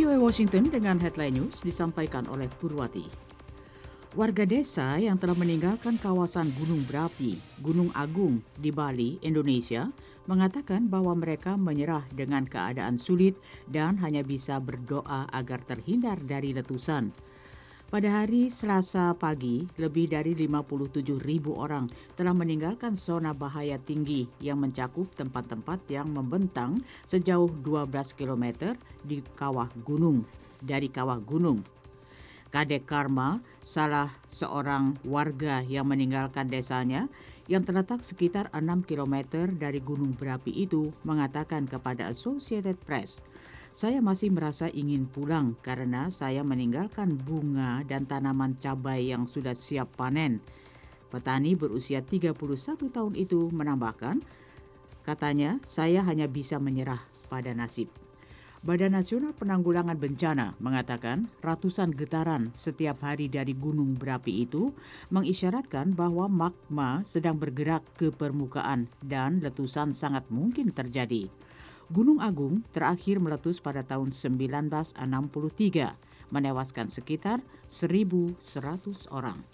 VOA Washington dengan headline news disampaikan oleh Purwati. Warga desa yang telah meninggalkan kawasan Gunung Berapi, Gunung Agung di Bali, Indonesia, mengatakan bahwa mereka menyerah dengan keadaan sulit dan hanya bisa berdoa agar terhindar dari letusan. Pada hari Selasa pagi, lebih dari 57.000 orang telah meninggalkan zona bahaya tinggi yang mencakup tempat-tempat yang membentang sejauh 12 km dari kawah gunung. Kadek Karma, salah seorang warga yang meninggalkan desanya yang terletak sekitar 6 km dari gunung berapi itu, mengatakan kepada Associated Press, "Saya masih merasa ingin pulang karena saya meninggalkan bunga dan tanaman cabai yang sudah siap panen." Petani berusia 31 tahun itu menambahkan, katanya, "Saya hanya bisa menyerah pada nasib." Badan Nasional Penanggulangan Bencana mengatakan ratusan getaran setiap hari dari gunung berapi itu mengisyaratkan bahwa magma sedang bergerak ke permukaan dan letusan sangat mungkin terjadi. Gunung Agung terakhir meletus pada tahun 1963, menewaskan sekitar 1.100 orang.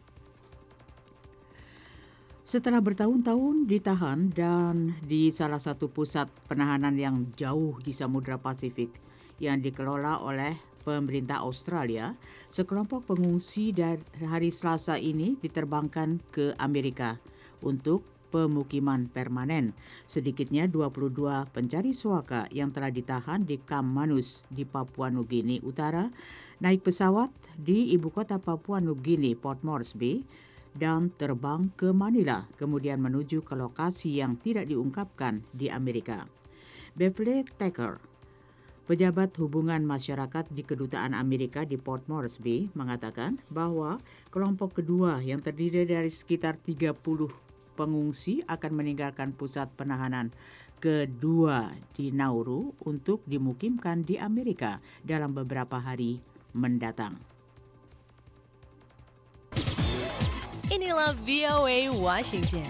Setelah bertahun-tahun ditahan dan di salah satu pusat penahanan yang jauh di Samudra Pasifik yang dikelola oleh pemerintah Australia, sekelompok pengungsi dari hari Selasa ini diterbangkan ke Amerika untuk pemukiman permanen. Sedikitnya 22 pencari suaka yang telah ditahan di Kamp Manus di Papua Nugini Utara naik pesawat di ibu kota Papua Nugini, Port Moresby, dan terbang ke Manila, kemudian menuju ke lokasi yang tidak diungkapkan di Amerika. Beverly Taker, pejabat hubungan masyarakat di Kedutaan Amerika di Port Moresby, mengatakan bahwa kelompok kedua yang terdiri dari sekitar 30 pengungsi akan meninggalkan pusat penahanan kedua di Nauru untuk dimukimkan di Amerika dalam beberapa hari mendatang. Inilah VOA Washington.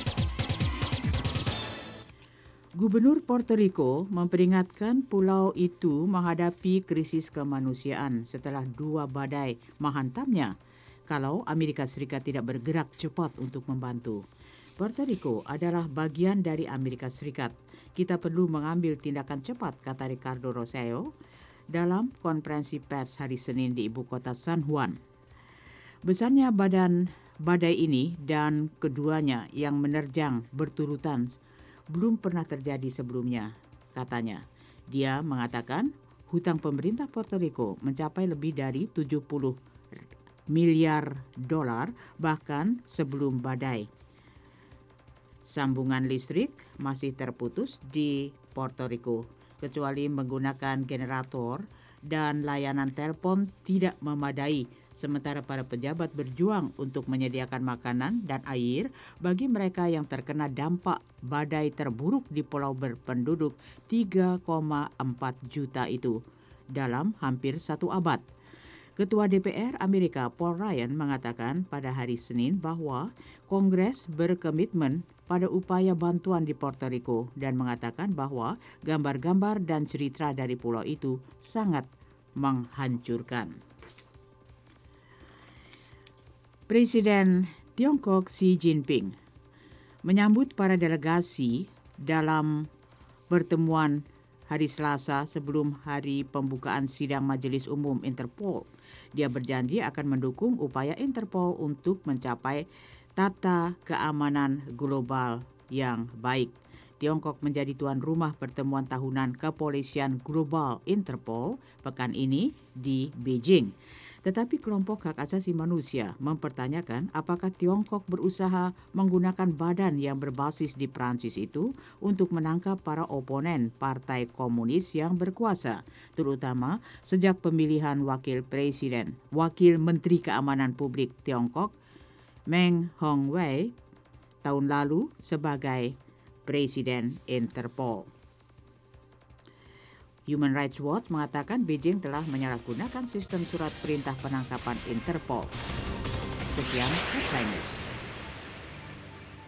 Gubernur Puerto Rico memperingatkan pulau itu menghadapi krisis kemanusiaan setelah 2 badai menghantamnya kalau Amerika Serikat tidak bergerak cepat untuk membantu. Puerto Rico adalah bagian dari Amerika Serikat. Kita perlu mengambil tindakan cepat, kata Ricardo Rosselló dalam konferensi pers hari Senin di ibu kota San Juan. Besarnya badai ini dan keduanya yang menerjang berturutan belum pernah terjadi sebelumnya, katanya. Dia mengatakan hutang pemerintah Puerto Rico mencapai lebih dari 70 miliar dolar bahkan sebelum badai. Sambungan listrik masih terputus di Puerto Rico, kecuali menggunakan generator, dan layanan telepon tidak memadai, sementara para pejabat berjuang untuk menyediakan makanan dan air bagi mereka yang terkena dampak badai terburuk di pulau berpenduduk 3,4 juta itu dalam hampir 1 abad. Ketua DPR Amerika Paul Ryan mengatakan pada hari Senin bahwa Kongres berkomitmen pada upaya bantuan di Puerto Rico dan mengatakan bahwa gambar-gambar dan cerita dari pulau itu sangat menghancurkan. Presiden Tiongkok Xi Jinping menyambut para delegasi dalam pertemuan hari Selasa sebelum hari pembukaan sidang Majelis Umum Interpol. Dia berjanji akan mendukung upaya Interpol untuk mencapai tata keamanan global yang baik. Tiongkok menjadi tuan rumah pertemuan tahunan Kepolisian Global Interpol pekan ini di Beijing. Tetapi kelompok hak asasi manusia mempertanyakan apakah Tiongkok berusaha menggunakan badan yang berbasis di Prancis itu untuk menangkap para oponen Partai Komunis yang berkuasa, terutama sejak pemilihan Wakil Menteri Keamanan Publik Tiongkok, Meng Hongwei, tahun lalu sebagai Presiden Interpol. Human Rights Watch mengatakan Beijing telah menyalahgunakan sistem surat perintah penangkapan Interpol. Sekian headline news.